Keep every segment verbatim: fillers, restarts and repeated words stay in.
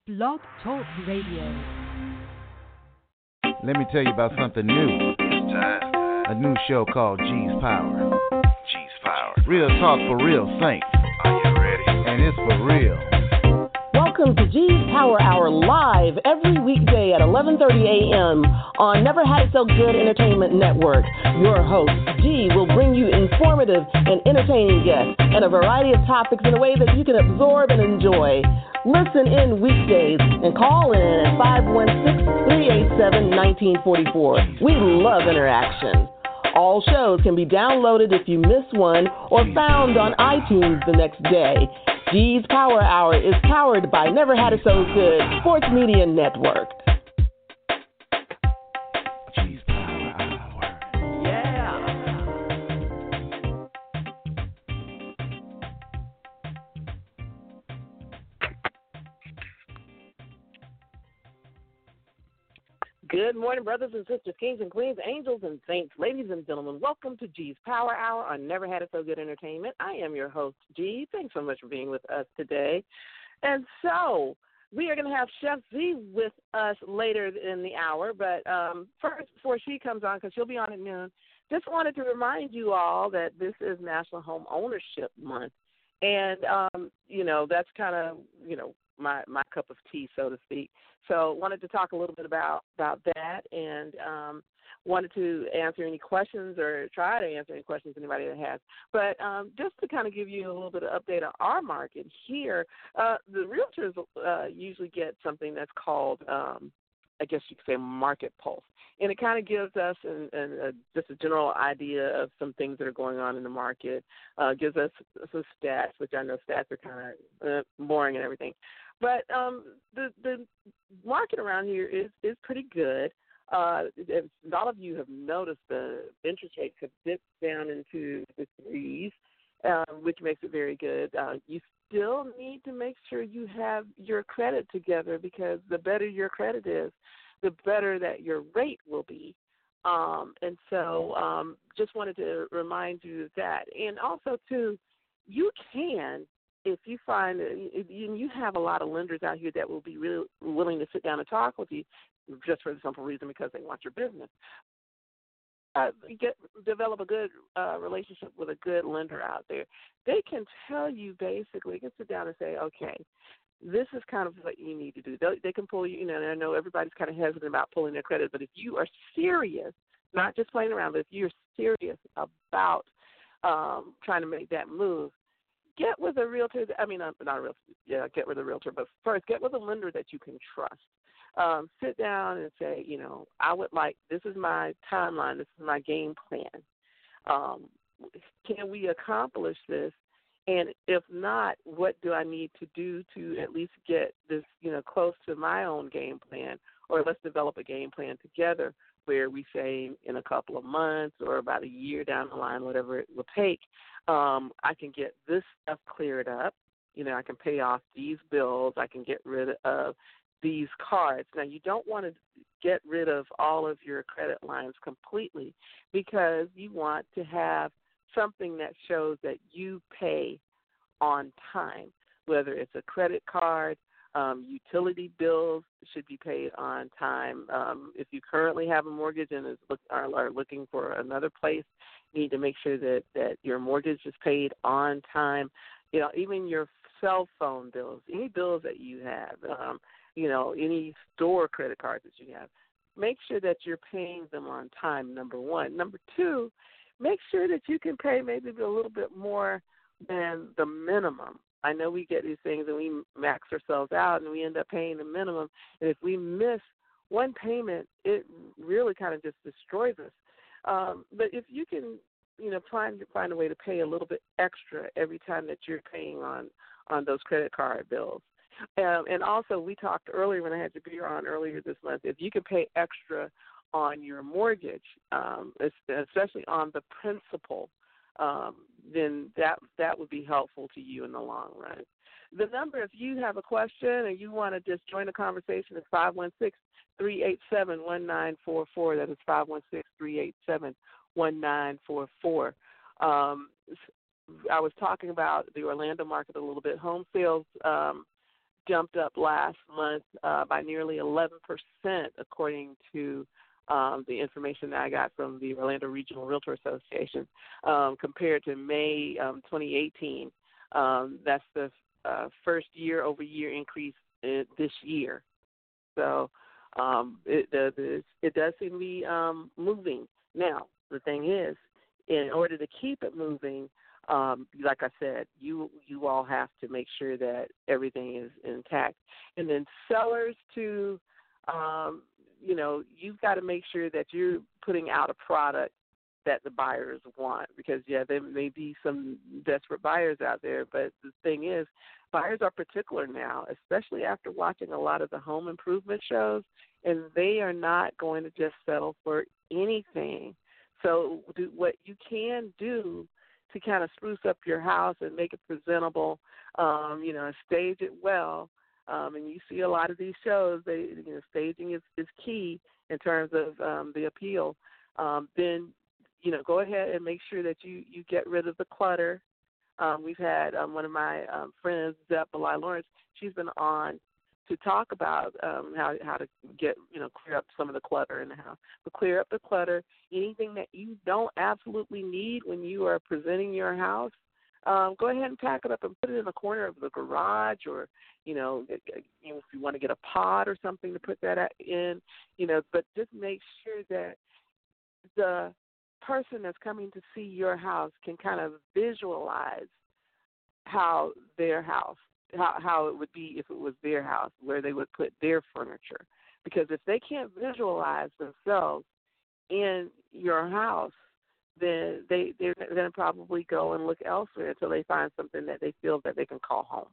Blog Talk Radio. Let me tell you about something new. It's time. A new show called G's Power. G's Power. Real talk for real saints. Are you ready? And it's for real. Welcome to G's Power Hour live every weekday at eleven thirty a.m. on Never Had It So Good Entertainment Network. Your host, G, will bring you informative and entertaining guests and a variety of topics in a way that you can absorb and enjoy. Listen in weekdays and call in at five one six, three eight seven, one nine four four. We love interaction. All shows can be downloaded if you miss one or found on iTunes the next day. G's Power Hour is powered by Never Had It So Good Sports Media Network. G's Power Hour. Yeah. Good morning, brothers and sisters, kings and queens, angels and saints, ladies and gentlemen. Welcome to G's Power Hour on Never Had It So Good Entertainment. I am your host, G. Thanks so much for being with us today. And so we are going to have Chef Z with us later in the hour. But um, first, before she comes on, because she'll be on at noon, just wanted to remind you all that this is National Home Ownership Month. And, um, you know, that's kind of, you know, my, my cup of tea, so to speak. So wanted to talk a little bit about, about that and um, wanted to answer any questions or try to answer any questions anybody that has. But um, just to kind of give you a little bit of update on our market here, uh, the realtors uh, usually get something that's called, um, I guess you could say, Market Pulse. And it kind of gives us an, an, a, just a general idea of some things that are going on in the market, uh, gives us some stats, which I know stats are kind of uh, boring and everything. But um, the the market around here is, is pretty good. Uh, a lot of you have noticed the interest rates have dipped down into the threes, uh, which makes it very good. Uh, you still need to make sure you have your credit together, because the better your credit is, the better that your rate will be. Um, and so um, just wanted to remind you of that. And also, too, you can, if you find, if you, you have a lot of lenders out here that will be really willing to sit down and talk with you, just for the simple reason because they want your business. Uh, get develop a good uh, relationship with a good lender out there. They can tell you basically, can sit down and say, okay, this is kind of what you need to do. They, they can pull you, you know, and I know everybody's kind of hesitant about pulling their credit, but if you are serious, not just playing around, but if you're serious about um, trying to make that move, get with a realtor. I mean, not, not a realtor. Yeah, get with a realtor. But first, get with a lender that you can trust. Um, sit down and say, you know, I would like, this is my timeline. This is my game plan. Um, can we accomplish this? And if not, what do I need to do to at least get this, you know, close to my own game plan? Or let's develop a game plan together where we say in a couple of months or about a year down the line, whatever it will take, um, I can get this stuff cleared up. You know, I can pay off these bills. I can get rid of these cards. Now, you don't want to get rid of all of your credit lines completely, because you want to have something that shows that you pay on time, whether it's a credit card. Um, utility bills should be paid on time. Um, if you currently have a mortgage and is look, are, are looking for another place, you need to make sure that, that your mortgage is paid on time. You know, even your cell phone bills, any bills that you have, um, you know, any store credit cards that you have, make sure that you're paying them on time, number one. Number two, make sure that you can pay maybe a little bit more than the minimum. I know we get these things and we max ourselves out and we end up paying the minimum. And if we miss one payment, it really kind of just destroys us. Um, but if you can, you know, find find a way to pay a little bit extra every time that you're paying on, on those credit card bills. Um, and also, we talked earlier when I had Jabir on earlier this month, if you can pay extra on your mortgage, um, especially on the principal, um, then that that would be helpful to you in the long run. The number, if you have a question and you want to just join the conversation, is five one six, three eight seven, one nine four four. That is five one six, three eight seven, one nine four four. Um, I was talking about the Orlando market a little bit. Home sales um, jumped up last month uh, by nearly eleven percent, according to um, the information that I got from the Orlando Regional Realtor Association, um, compared to May um, twenty eighteen. Um, that's the uh, first year-over-year increase in, this year. So um, it, the, the, it does seem to be um, moving. Now, the thing is, in order to keep it moving, um, like I said, you you all have to make sure that everything is intact. And then sellers to, um, you know, you've got to make sure that you're putting out a product that the buyers want, because, yeah, there may be some desperate buyers out there, but the thing is, buyers are particular now, especially after watching a lot of the home improvement shows, and they are not going to just settle for anything. So do, what you can do to kind of spruce up your house and make it presentable, um, you know, stage it well, um, and you see a lot of these shows, they, you know, staging is, is key in terms of um, the appeal, um, then, you know, go ahead and make sure that you, you get rid of the clutter. Um, we've had um, one of my um, friends, Zep Belai Lawrence, she's been on to talk about um, how how to get, you know, clear up some of the clutter in the house. But clear up the clutter, anything that you don't absolutely need when you are presenting your house, um, go ahead and pack it up and put it in the corner of the garage, or, you know, if you want to get a pod or something to put that in, you know, but just make sure that the person that's coming to see your house can kind of visualize how their house, how, how it would be if it was their house, where they would put their furniture. Because if they can't visualize themselves in your house, then they, they're going to probably go and look elsewhere until they find something that they feel that they can call home.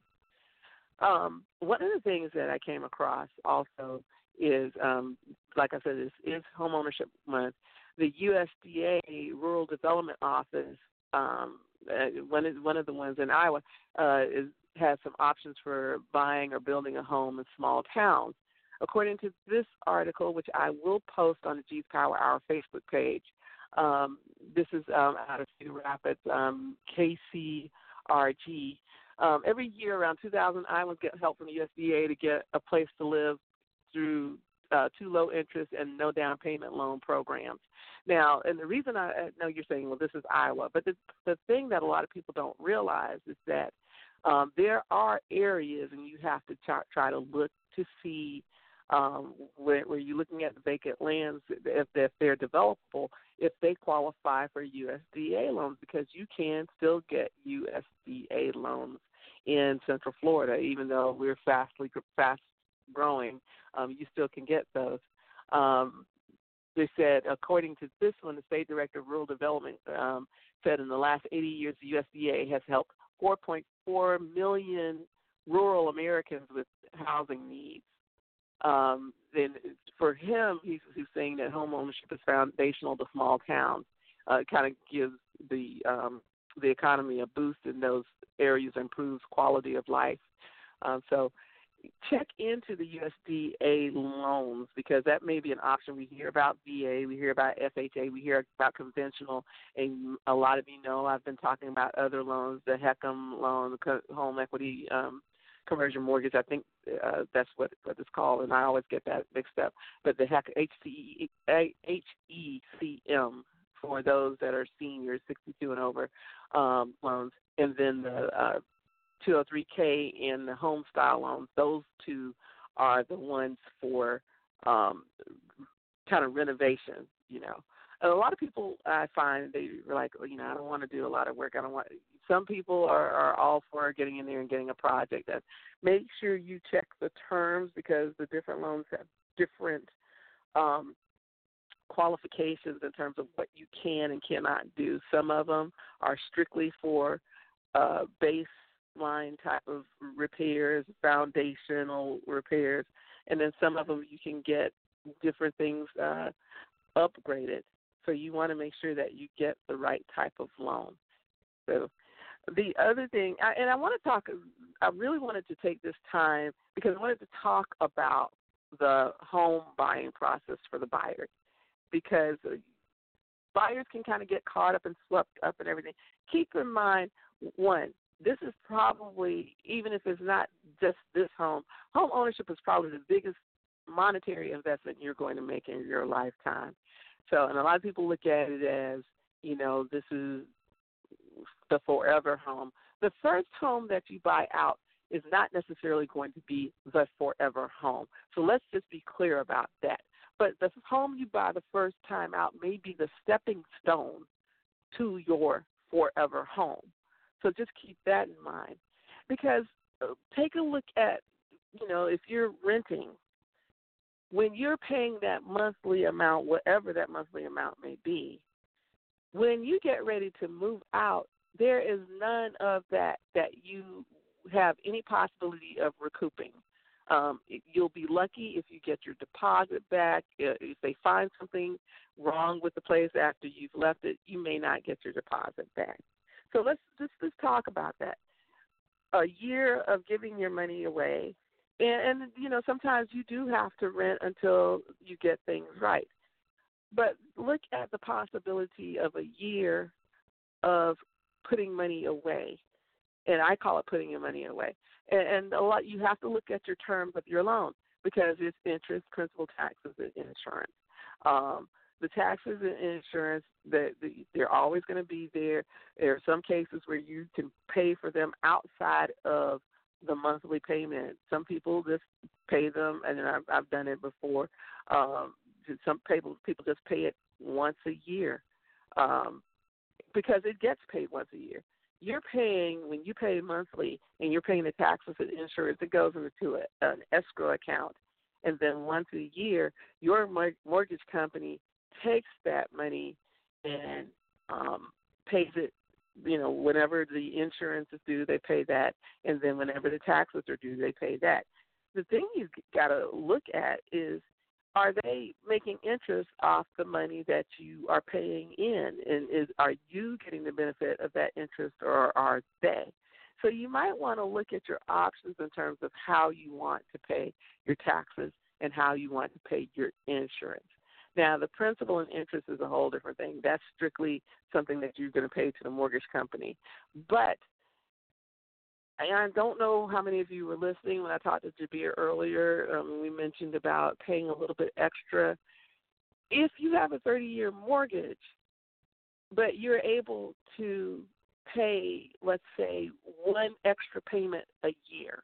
Um, one of the things that I came across also is, um, like I said, is, is Home Ownership Month. The U S D A Rural Development Office, um, uh, one, of, one of the ones in Iowa, uh, is, has some options for buying or building a home in small towns. According to this article, which I will post on the G's Power Hour Facebook page, um, this is um, out of Cedar Rapids, um, K C R G. Um, every year around two thousand, Iowans get help from the U S D A to get a place to live through uh, two low interest and no down payment loan programs. Now, and the reason I, I know you're saying, well, this is Iowa, but the, the thing that a lot of people don't realize is that um, there are areas, and you have to try, try to look to see um, where, where you're looking at the vacant lands, if, if they're developable, if they qualify for U S D A loans, because you can still get U S D A loans in Central Florida, even though we're fastly fast growing. Um, you still can get those. Um, they said, according to this one, the State Director of Rural Development um, said in the last eighty years, the U S D A has helped four point four million rural Americans with housing needs. Um, then for him, he's, he's saying that home ownership is foundational to small towns. Uh, it kind of gives the um, the economy a boost in those areas, improves quality of life. Um, so check into the U S D A loans, because that may be an option. We hear about V A, we hear about F H A, we hear about conventional, and a lot of you know I've been talking about other loans, the HECM loan, the home equity um, conversion mortgage. I think uh, that's what, what it's called, and I always get that mixed up. But the H E C M for those that are seniors, sixty-two and over, um, loans, and then the uh, two oh three K and the home style loans. Those two are the ones for um, kind of renovation, you know. And a lot of people, I find, they are like, you know, I don't want to do a lot of work. I don't want. Some people are, are all for getting in there and getting a project done. Make sure you check the terms, because the different loans have different um, qualifications in terms of what you can and cannot do. Some of them are strictly for uh, baseline type of repairs, foundational repairs, and then some of them you can get different things uh, upgraded. So you want to make sure that you get the right type of loan. So the other thing, I, and I want to talk, I really wanted to take this time because I wanted to talk about the home buying process for the buyers, because buyers can kind of get caught up and swept up and everything. Keep in mind, one, this is probably, even if it's not just this home, home ownership is probably the biggest monetary investment you're going to make in your lifetime. So, and a lot of people look at it as, you know, this is the forever home. The first home that you buy out is not necessarily going to be the forever home. So let's just be clear about that. But the home you buy the first time out may be the stepping stone to your forever home. So just keep that in mind. Because uh, take a look at, you know, if you're renting, when you're paying that monthly amount, whatever that monthly amount may be, when you get ready to move out, there is none of that that you have any possibility of recouping. Um, you'll be lucky if you get your deposit back. If they find something wrong with the place after you've left it, you may not get your deposit back. So let's just let's talk about that. A year of giving your money away, and, and you know sometimes you do have to rent until you get things right. But look at the possibility of a year of putting money away, and I call it putting your money away. And, and a lot, you have to look at your terms of your loan because it's interest, principal, taxes, and insurance. Um, the taxes and insurance, the, the, they're always going to be there. There are some cases where you can pay for them outside of the monthly payment. Some people just pay them, and I've, I've done it before. Um, some people people just pay it once a year um, because it gets paid once a year. You're paying, when you pay monthly and you're paying the taxes and insurance, it goes into a, an escrow account. And then once a year, your mortgage company takes that money and um, pays it, you know, whenever the insurance is due, they pay that. And then whenever the taxes are due, they pay that. The thing you've got to look at is, are they making interest off the money that you are paying in? And is are you getting the benefit of that interest, or are they? So you might want to look at your options in terms of how you want to pay your taxes and how you want to pay your insurance. Now, the principal and interest is a whole different thing. That's strictly something that you're going to pay to the mortgage company. But I don't know how many of you were listening when I talked to Jabir earlier. Um, we mentioned about paying a little bit extra. If you have a thirty-year mortgage, but you're able to pay, let's say, one extra payment a year,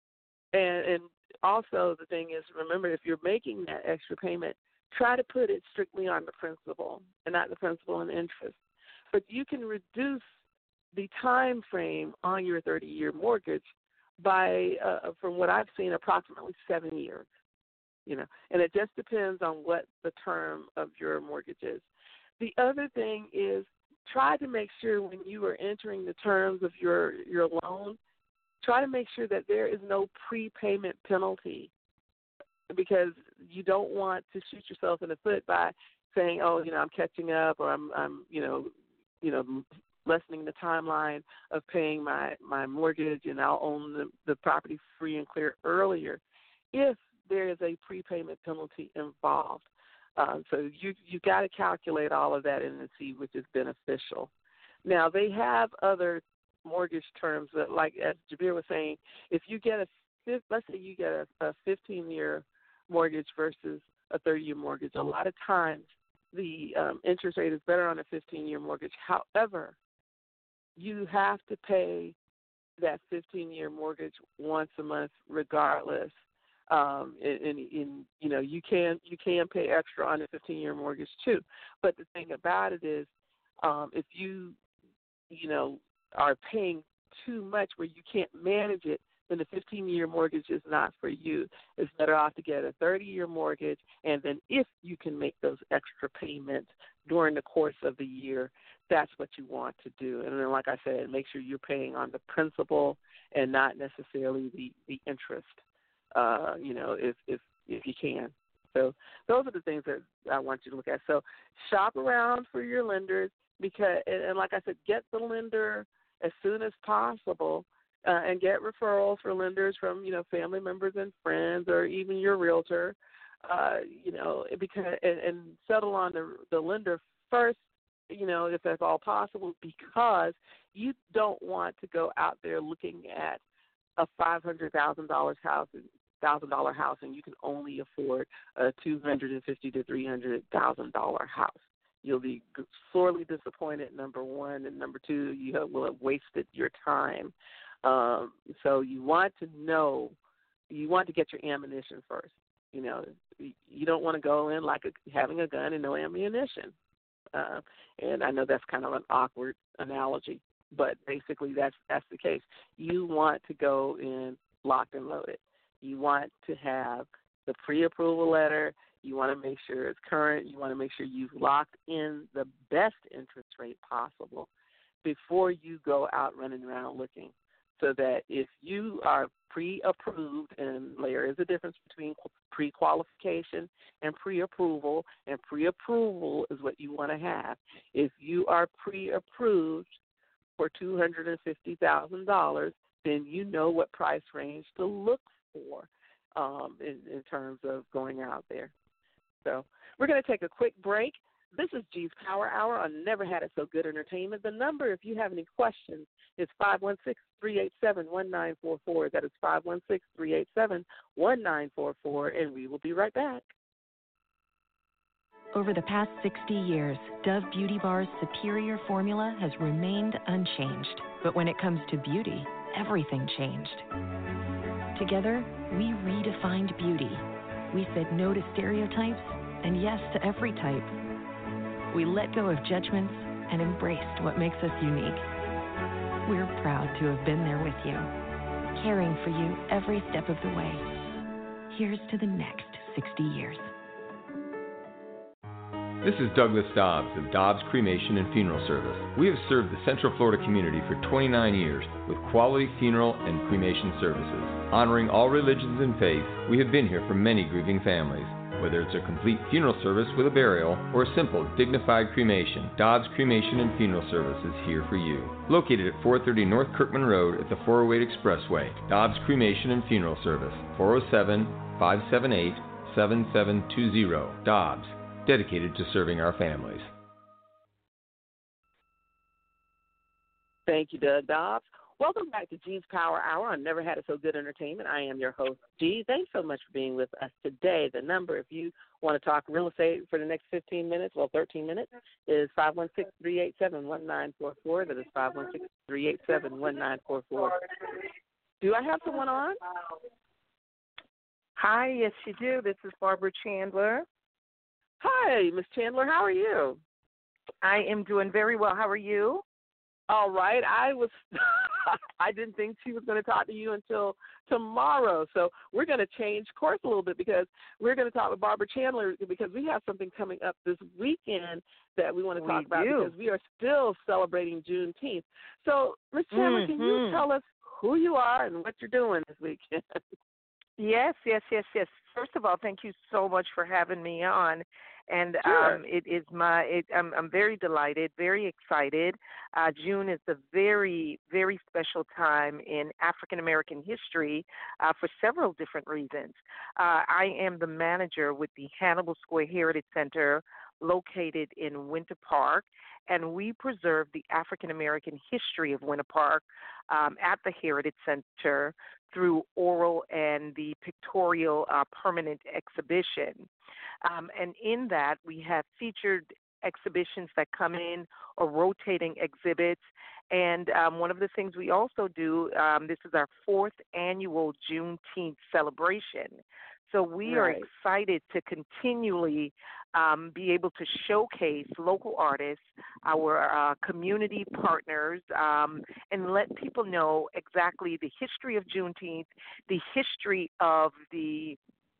and, and also the thing is, remember, if you're making that extra payment, try to put it strictly on the principal and not the principal and interest. But you can reduce the time frame on your thirty-year mortgage by, uh, from what I've seen, approximately seven years. You know, and it just depends on what the term of your mortgage is. The other thing is, try to make sure when you are entering the terms of your your loan, try to make sure that there is no prepayment penalty, because you don't want to shoot yourself in the foot by saying, oh, you know, I'm catching up, or I'm, I'm, you know, you know. lessening the timeline of paying my, my mortgage, and I'll own the, the property free and clear earlier if there is a prepayment penalty involved. Um, so you you got to calculate all of that in and see which is beneficial. Now, they have other mortgage terms that, like as Jabir was saying, if you get a, let's say you get a, a fifteen-year mortgage versus a thirty-year mortgage, a lot of times the um, interest rate is better on a fifteen-year mortgage. However, you have to pay that fifteen-year mortgage once a month, regardless. Um, and, and, and you know, you can you can pay extra on a fifteen-year mortgage too. But the thing about it is, um, if you you know are paying too much where you can't manage it, then the fifteen-year mortgage is not for you. It's better off to get a thirty-year mortgage, and then if you can make those extra payments during the course of the year, that's what you want to do. And then, like I said, make sure you're paying on the principal and not necessarily the, the interest, uh, you know, if, if if you can. So those are the things that I want you to look at. So shop around for your lenders, because, and, and like I said, get the lender as soon as possible, uh, and get referrals for lenders from, you know, family members and friends, or even your realtor, uh, you know, because and, and settle on the, the lender first you know, if that's all possible, because you don't want to go out there looking at a five hundred thousand dollars house, thousand dollar house, and you can only afford a two hundred and fifty to three hundred thousand dollar house. You'll be sorely disappointed. Number one, and number two, you have, will have wasted your time. Um, so you want to know, you want to get your ammunition first. You know, you don't want to go in like a, having a gun and no ammunition. Uh, and I know that's kind of an awkward analogy, but basically that's that's the case. You want to go in locked and loaded. You want to have the pre-approval letter. You want to make sure it's current. You want to make sure you've locked in the best interest rate possible before you go out running around looking, so that if you are pre-approved, and there is a difference between pre-qualification and pre-approval, and pre-approval is what you want to have. If you are pre-approved for two hundred fifty thousand dollars, then you know what price range to look for um, in, in terms of going out there. So we're going to take a quick break. This is G's Power Hour on Never Had It So Good Entertainment. The number, if you have any questions, is five one six, three eight seven, one nine four four. That is five one six, three eight seven, one nine four four, and we will be right back. Over the past sixty years, Dove Beauty Bar's superior formula has remained unchanged. But when it comes to beauty, everything changed. Together, we redefined beauty. We said no to stereotypes and yes to every type. We let go of judgments and embraced what makes us unique. We're proud to have been there with you, caring for you every step of the way. Here's to the next sixty years. This is Douglas Dobbs of Dobbs Cremation and Funeral Service. We have served the Central Florida community for twenty-nine years with quality funeral and cremation services. Honoring all religions and faiths, we have been here for many grieving families. Whether it's a complete funeral service with a burial or a simple, dignified cremation, Dobbs Cremation and Funeral Service is here for you. Located at four thirty North Kirkman Road at the four oh eight Expressway, Dobbs Cremation and Funeral Service, four oh seven, five seven eight, seven seven two zero. Dobbs, dedicated to serving our families. Thank you, Doug Dobbs. Welcome back to G's Power Hour on Never Had It So Good Entertainment. I am your host, G. Thanks so much for being with us today. The number, if you want to talk real estate for the next fifteen minutes, well, thirteen minutes, is five one six, three eight seven, one nine four four. That is five one six, three eight seven, one nine four four. Do I have someone on? Hi, yes, you do. This is Barbara Chandler. Hi, Miss Chandler. How are you? I am doing very well. How are you? All right. I was I didn't think she was going to talk to you until tomorrow. So we're going to change course a little bit, because we're going to talk with Barbara Chandler, because we have something coming up this weekend that we want to talk we about, do. because we are still celebrating Juneteenth. So, Miz Chandler, mm-hmm. can you tell us who you are and what you're doing this weekend? Yes, yes, yes, yes. First of all, thank you so much for having me on. And sure. um, it is my, it, I'm, I'm very delighted, very excited. Uh, June is a very, very special time in African American history uh, for several different reasons. Uh, I am the manager with the Hannibal Square Heritage Center, located in Winter Park, and we preserve the African American history of Winter Park um, at the Heritage Center through oral and the pictorial uh, permanent exhibition. Um, and in that, we have featured exhibitions that come in, or rotating exhibits. And um, one of the things we also do, um, this is our fourth annual Juneteenth celebration. So we right. are excited to continually um, be able to showcase local artists, our uh, community partners, um, and let people know exactly the history of Juneteenth, the history of the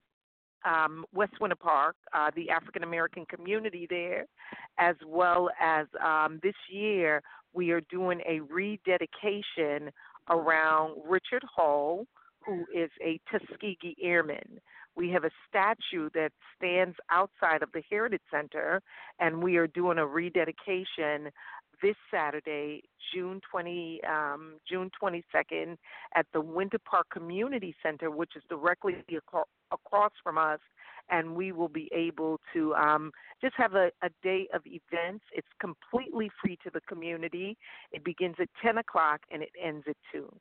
Um, West Winter Park, uh, the African American community there, as well as um, this year we are doing a rededication around Richard Hall, who is a Tuskegee Airman. We have a statue that stands outside of the Heritage Center, and we are doing a rededication this Saturday, June twentieth, um, June twenty-second, at the Winter Park Community Center, which is directly across across from us and we will be able to um, just have a, a day of events. It's completely free to the community. It begins at ten o'clock and it ends at two.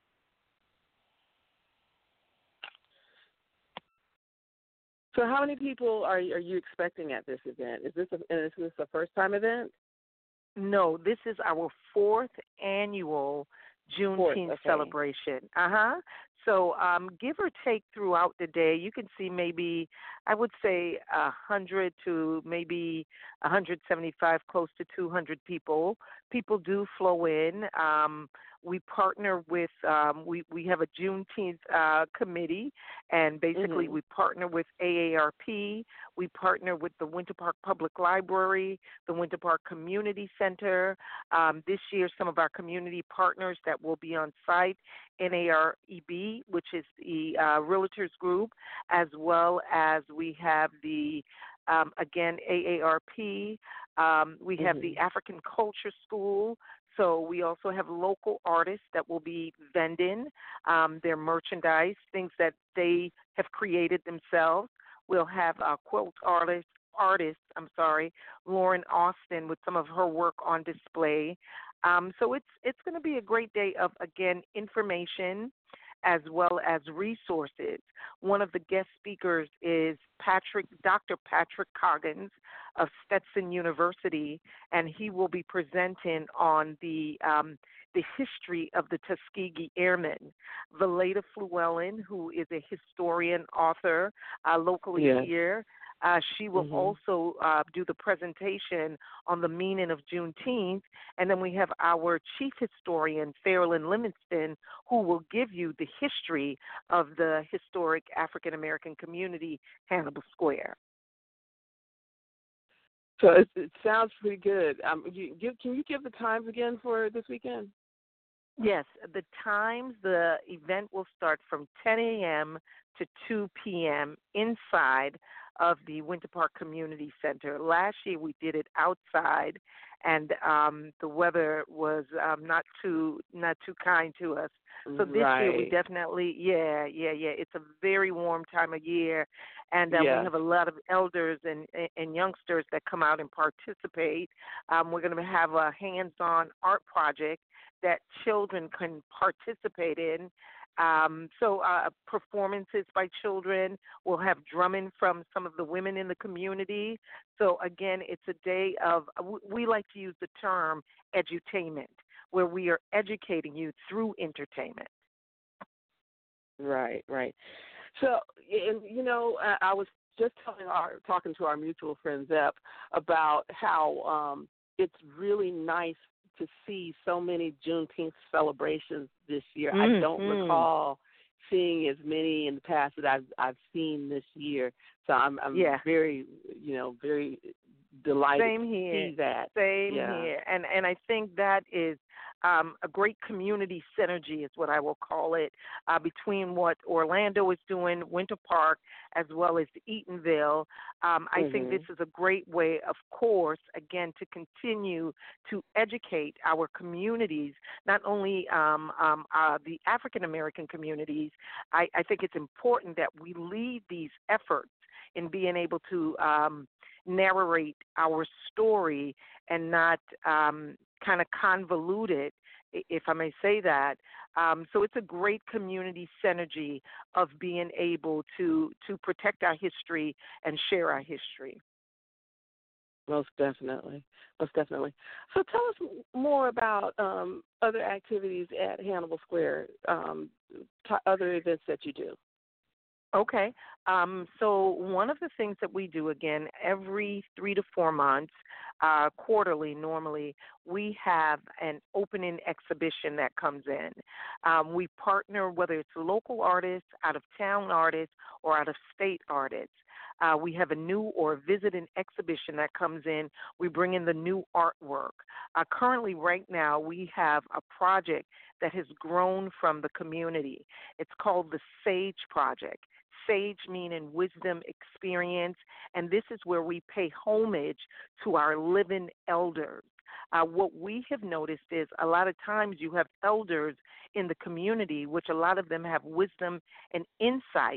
So how many people are, are you expecting at this event? Is this a, is this a first-time event? No, this is our fourth annual Juneteenth Fourth, okay. celebration. Uh-huh. So um, give or take throughout the day, you can see maybe, I would say, one hundred to maybe one hundred seventy-five, close to two hundred people. People do flow in. Um, we partner with, um, we, we have a Juneteenth uh, committee, and basically mm-hmm. we partner with A A R P. We partner with the Winter Park Public Library, the Winter Park Community Center. Um, this year, some of our community partners that will be on site, N A R E B, which is the uh, Realtors Group, as well as we have the, um, again, A A R P. Um, we have mm-hmm. the African Culture School. So we also have local artists that will be vending um, their merchandise, things that they have created themselves. We'll have a quilt artist, artist, I'm sorry, Lauren Austin, with some of her work on display. Um, so it's it's going to be a great day of, again, information as well as resources. One of the guest speakers is Patrick, Doctor Patrick Coggins of Stetson University, and he will be presenting on the um, the history of the Tuskegee Airmen. Valeda Fluellen, who is a historian, author uh, locally yes. here, Uh, she will mm-hmm. also uh, do the presentation on the meaning of Juneteenth. And then we have our chief historian, Farrellyn Livingston, who will give you the history of the historic African-American community, Hannibal Square. So it, it sounds pretty good. Um, you, give, can you give the times again for this weekend? Yes, the times, the event will start from ten a.m. to two p.m. inside of the Winter Park Community Center. Last year we did it outside, and um, the weather was um, not too not too kind to us. So this right. year we definitely, yeah, yeah, yeah. It's a very warm time of year, and um, yeah. we have a lot of elders and and youngsters that come out and participate. Um, we're going to have a hands-on art project that children can participate in. Um, so uh, performances by children. We'll have drumming from some of the women in the community. So, again, it's a day of, we like to use the term edutainment, where we are educating you through entertainment. Right, right. So, and you know, I, I was just telling our, talking to our mutual friend Zep about how um, it's really nice to see so many Juneteenth celebrations this year. Mm-hmm. I don't recall seeing as many in the past that I've I've seen this year. So I'm I'm yeah. very you know very delighted Same to here. see that. Same yeah. here. And and I think that is um, a great community synergy is what I will call it, uh, between what Orlando is doing, Winter Park, as well as Eatonville. Um, I mm-hmm. think this is a great way, of course, again, to continue to educate our communities, not only um, um, uh, the African-American communities. I, I think it's important that we lead these efforts in being able to um, narrate our story and not um, kind of convolute it, if I may say that. Um, so it's a great community synergy of being able to, to protect our history and share our history. Most definitely. Most definitely. So tell us more about um, other activities at Hannibal Square, um, t- other events that you do. Okay. Um, so one of the things that we do, again, every three to four months, uh, quarterly normally, we have an opening exhibition that comes in. Um, we partner, whether it's local artists, out-of-town artists, or out-of-state artists. Uh, we have a new or visiting exhibition that comes in. We bring in the new artwork. Uh, currently, right now, we have a project that has grown from the community. It's called the SAGE Project. SAGE meaning wisdom, experience, and this is where we pay homage to our living elders. Uh, what we have noticed is a lot of times you have elders in the community, which a lot of them have wisdom and insight,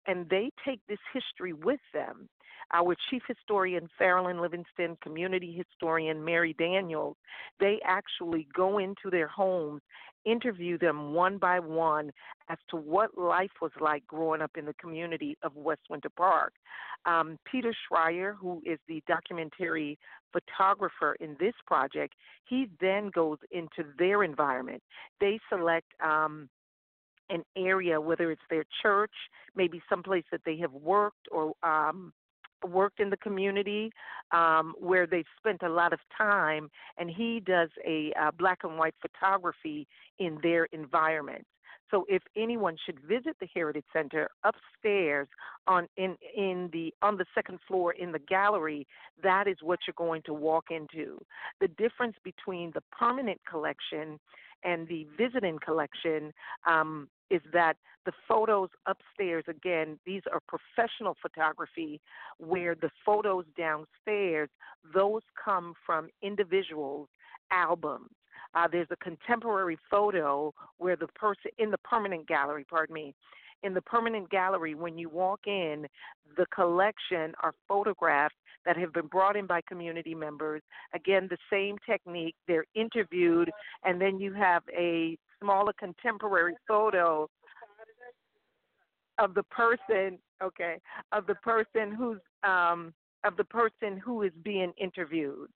and they take this history with them. Our chief historian, Farrellyn Livingston, community historian, Mary Daniels, they actually go into their homes, interview them one by one as to what life was like growing up in the community of West Winter Park. Um, Peter Schreier, who is the documentary photographer in this project, he then goes into their environment. They select um, an area, whether it's their church, maybe someplace that they have worked or um, worked in the community, um, where they've spent a lot of time, and he does a uh, black and white photography in their environment. So if anyone should visit the Heritage Center upstairs on in in the on the second floor in the gallery, that is what you're going to walk into. The difference between the permanent collection and the visiting collection um, is that the photos upstairs, again, these are professional photography, where the photos downstairs, those come from individuals' albums. Uh, there's a contemporary photo where the person, in the permanent gallery, pardon me, in the permanent gallery, when you walk in, the collection are photographs that have been brought in by community members. Again, the same technique, they're interviewed, and then you have a smaller contemporary photo of the person, okay, of the person who's, um, of the person who is being interviewed.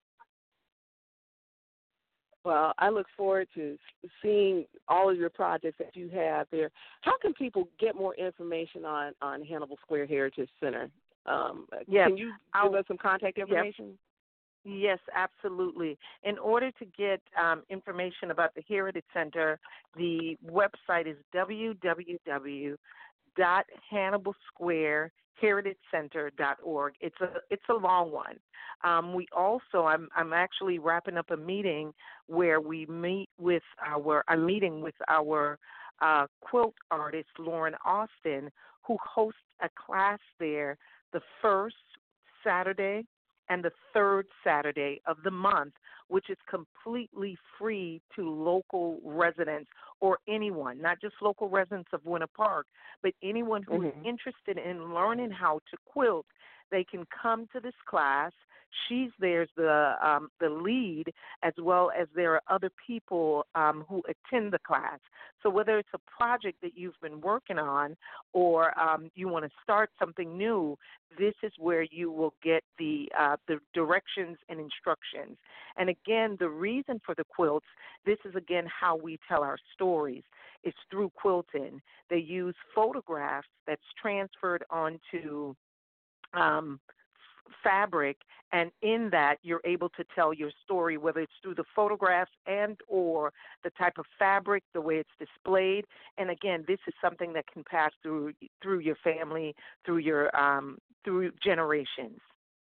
Well, I look forward to seeing all of your projects that you have there. How can people get more information on, on Hannibal Square Heritage Center? Um, yes. Can you give I'll, us some contact information? Yes. Yes, absolutely. In order to get um, information about the Heritage Center, the website is w w w dot hannibal square heritage center dot org. It's a it's a long one. Um, we also I'm I'm actually wrapping up a meeting where we meet with our I'm meeting with our uh, quilt artist Lauren Austin, who hosts a class there the first Saturday and the third Saturday of the month, which is completely free to local residents or anyone, not just local residents of Winter Park, but anyone who mm-hmm. is interested in learning how to quilt. They can come to this class. She's there's the um, the lead, as well as there are other people um, who attend the class. So whether it's a project that you've been working on or um, you want to start something new, this is where you will get the uh, the directions and instructions. And again, the reason for the quilts, this is again how we tell our stories. It's through quilting. They use photographs that's transferred onto um, fabric, and in that you're able to tell your story, whether it's through the photographs and or the type of fabric, the way it's displayed. And again, this is something that can pass through through your family, through your um, through generations.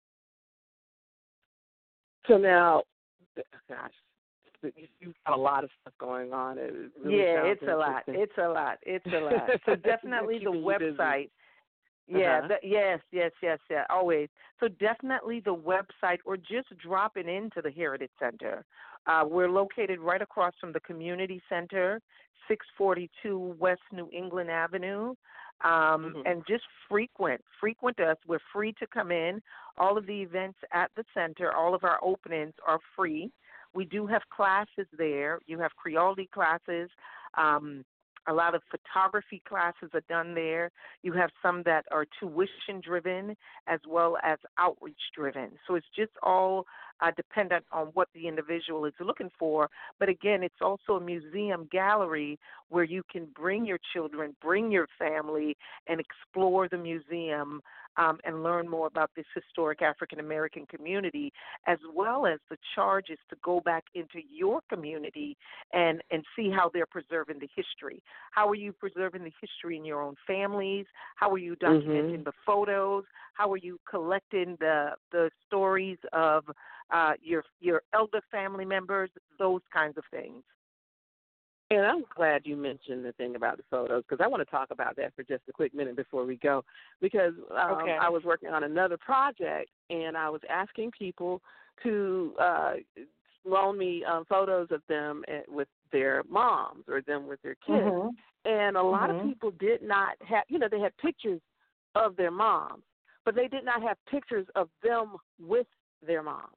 So now, gosh, you've got a lot of stuff going on. It really yeah, it's a lot. It's a lot. It's a lot. So definitely the website. Yeah, uh-huh. the, yes, yes, yes, yeah, always. So definitely the website, or just dropping into the Heritage Center. Uh, we're located right across from the Community Center, six forty-two West New England Avenue. Um, mm-hmm. And just frequent, frequent us. We're free to come in. All of the events at the center, all of our openings are free. We do have classes there. You have Creole classes. Um, A lot of photography classes are done there. You have some that are tuition-driven as well as outreach-driven. So it's just all uh, dependent on what the individual is looking for. But, again, it's also a museum gallery where you can bring your children, bring your family, and explore the museum um, and learn more about this historic African-American community, as well as the charges to go back into your community and, and see how they're preserving the history. How are you preserving the history in your own families? How are you documenting mm-hmm. the photos? How are you collecting the the stories of uh, your your elder family members? Those kinds of things. And I'm glad you mentioned the thing about the photos, because I want to talk about that for just a quick minute before we go, because um, okay. I was working on another project, and I was asking people to uh, loan me um, photos of them with their moms or them with their kids. Mm-hmm. And a lot mm-hmm. of people did not have, you know, they had pictures of their moms, but they did not have pictures of them with their moms.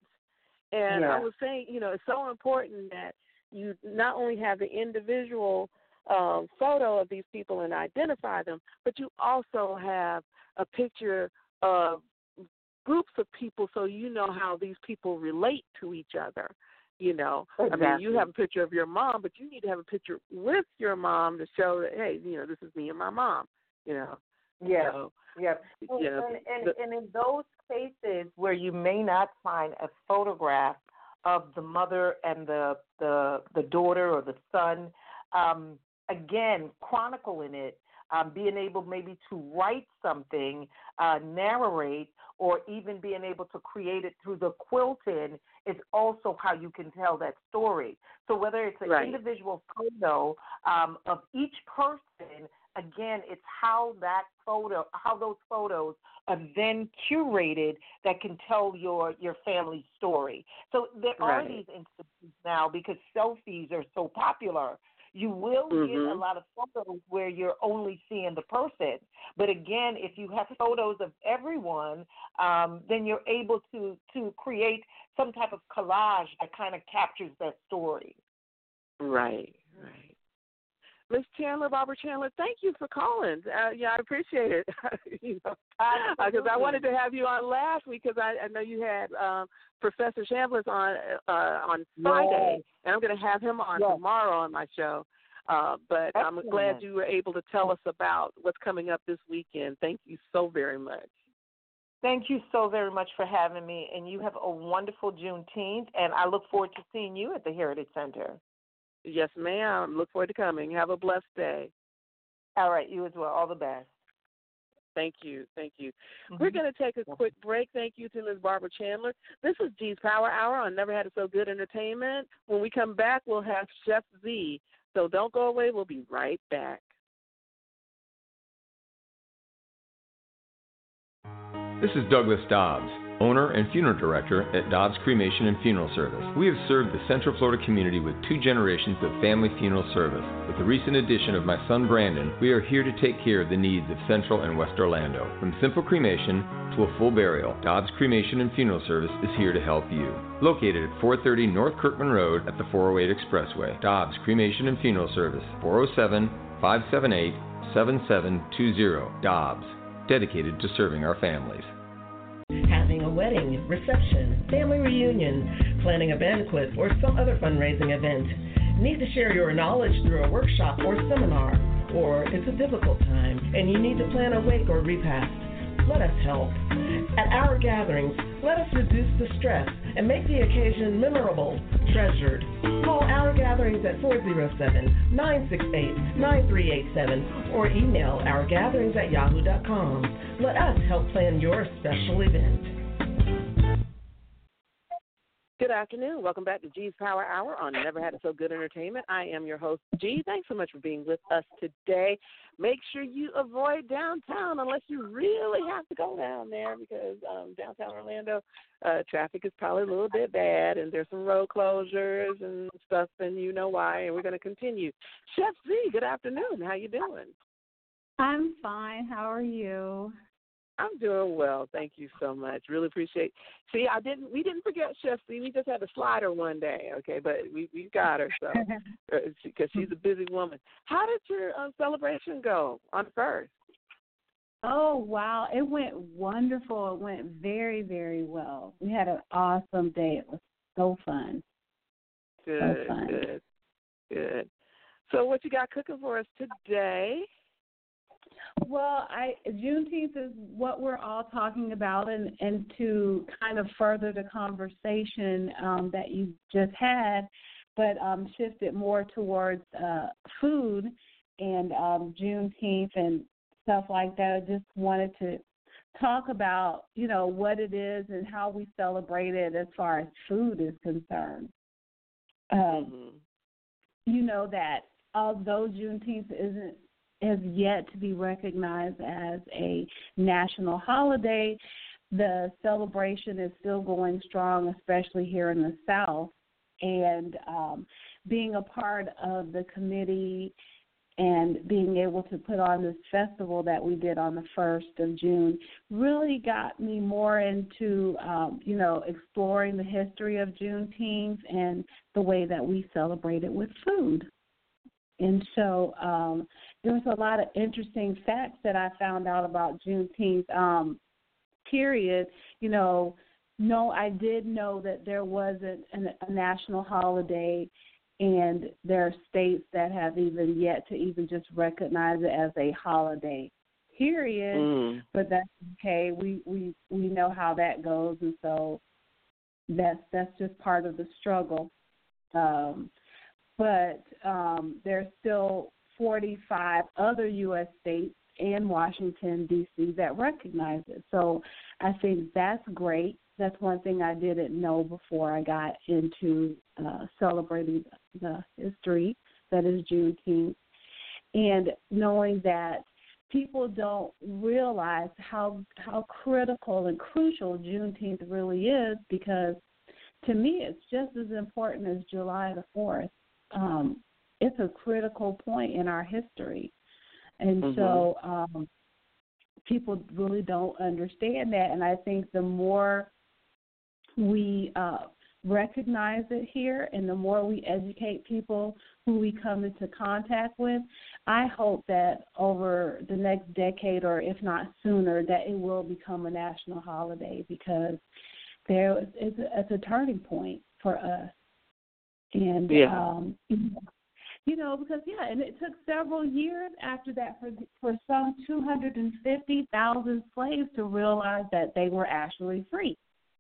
And yeah. I was saying, you know, it's so important that you not only have the individual um, photo of these people and identify them, but you also have a picture of groups of people so you know how these people relate to each other. You know, exactly. I mean, you have a picture of your mom, but you need to have a picture with your mom to show that, hey, you know, this is me and my mom, you know. Yeah, so, yeah. You know, and, and, the, and in those cases where you may not find a photograph of the mother and the the, the daughter or the son, um, again, chronicling it, um, being able maybe to write something, uh, narrate, or even being able to create it through the quilting is also how you can tell that story. So whether it's an right. individual photo um, of each person, again, it's how that photo, how those photos are then curated that can tell your, your family's story. So there right. are these instances now because selfies are so popular. You will mm-hmm. get a lot of photos where you're only seeing the person. But again, if you have photos of everyone, um, then you're able to, to create some type of collage that kind of captures that story. Right, right. Miz Chandler, Barbara Chandler, thank you for calling. Uh, yeah, I appreciate it. you know, because I wanted to have you on last week because I, I know you had um, Professor Chambliss on uh, on Friday, yes. and I'm going to have him on yes. tomorrow on my show. Uh, but Excellent. I'm glad you were able to tell us about what's coming up this weekend. Thank you so very much. Thank you so very much for having me, and you have a wonderful Juneteenth, and I look forward to seeing you at the Heritage Center. Yes, ma'am. Look forward to coming. Have a blessed day. All right, you as well. All the best. Thank you. Thank you. Mm-hmm. We're going to take a quick break. Thank you to Miz Barbara Chandler. This is G's Power Hour on Never Had It So Good Entertainment. When we come back, we'll have Chef Z. So don't go away. We'll be right back. This is Douglas Dobbs, owner and funeral director at Dobbs Cremation and Funeral Service. We have served the Central Florida community with two generations of family funeral service. With the recent addition of my son Brandon, we are here to take care of the needs of Central and West Orlando. From simple cremation to a full burial, Dobbs Cremation and Funeral Service is here to help you. Located at four thirty North Kirkman Road at the four oh eight Expressway, Dobbs Cremation and Funeral Service, four oh seven, five seven eight, seven seven two zero. Dobbs, dedicated to serving our families. Having a wedding, reception, family reunion, planning a banquet, or some other fundraising event. Need to share your knowledge through a workshop or seminar, or it's a difficult time and you need to plan a wake or repast. Let us help. At our gatherings, let us reduce the stress and make the occasion memorable, treasured. Call Our Gatherings at four oh seven, nine six eight, nine three eight seven or email ourgatherings at yahoo dot com. Let us help plan your special event. Good afternoon. Welcome back to G's Power Hour on Never Had It So Good Entertainment. I am your host, G. Thanks so much for being with us today. Make sure you avoid downtown unless you really have to go down there because um, downtown Orlando uh, traffic is probably a little bit bad and there's some road closures and stuff, and you know why, and we're going to continue. Chef Z, good afternoon. How you doing? I'm fine. How are you? I'm doing well. Thank you so much. Really appreciate. See, I didn't. We didn't forget Chef C. We just had a slider one day, okay? But we we got her so because she's a busy woman. How did your uh, celebration go on first? Oh wow, it went wonderful. It went very very well. We had an awesome day. It was so fun. Good, so fun. good, good. So, what you got cooking for us today? Well, I Juneteenth is what we're all talking about, and, and to kind of further the conversation um, that you just had, but um, shift it more towards uh, food and um, Juneteenth and stuff like that. I just wanted to talk about, you know, what it is and how we celebrate it as far as food is concerned. Um, mm-hmm. You know that although Juneteenth isn't has yet to be recognized as a national holiday, the celebration is still going strong, especially here in the South. And um, being a part of the committee and being able to put on this festival that we did on the first of June really got me more into, um, you know, exploring the history of Juneteenth and the way that we celebrate it with food. And so um, there was a lot of interesting facts that I found out about Juneteenth, um, period. You know, no, I did know that there wasn't a national holiday, and there are states that have even yet to even just recognize it as a holiday, period. Mm. But that's okay. We, we we know how that goes, and so that's that's just part of the struggle. Um, but um, there's still forty-five other U S states and Washington, D C that recognize it. So I think that's great. That's one thing I didn't know before I got into uh, celebrating the history that is Juneteenth, and knowing that people don't realize how how critical and crucial Juneteenth really is, because to me it's just as important as July the fourth. Um, it's a critical point in our history, and mm-hmm. so um, people really don't understand that, and I think the more we uh, recognize it here, and the more we educate people who we come into contact with, I hope that over the next decade, or if not sooner, that it will become a national holiday, because there is it's a, it's a turning point for us. And yeah. um, you know, because yeah, and it took several years after that for for some two hundred fifty thousand slaves to realize that they were actually free.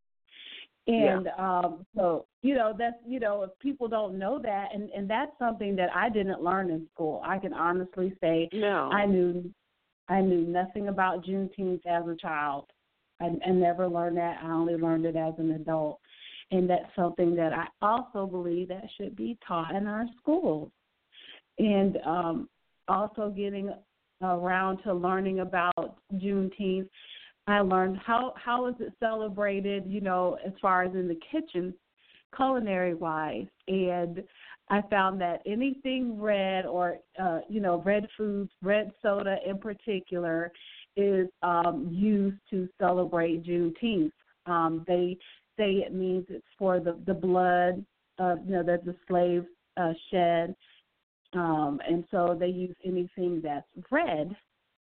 And yeah. um, so, you know, that's, you know, if people don't know that, and, and that's something that I didn't learn in school. I can honestly say no. I knew I knew nothing about Juneteenth as a child. I, I never learned that. I only learned it as an adult. And that's something that I also believe that should be taught in our schools. And um, also getting around to learning about Juneteenth, I learned how, how is it celebrated, you know, as far as in the kitchen, culinary-wise. And I found that anything red or, uh, you know, red foods, red soda in particular, is um, used to celebrate Juneteenth. Um, they say it means it's for the, the blood, uh, you know, that the slaves uh, shed. Um, and so they use anything that's red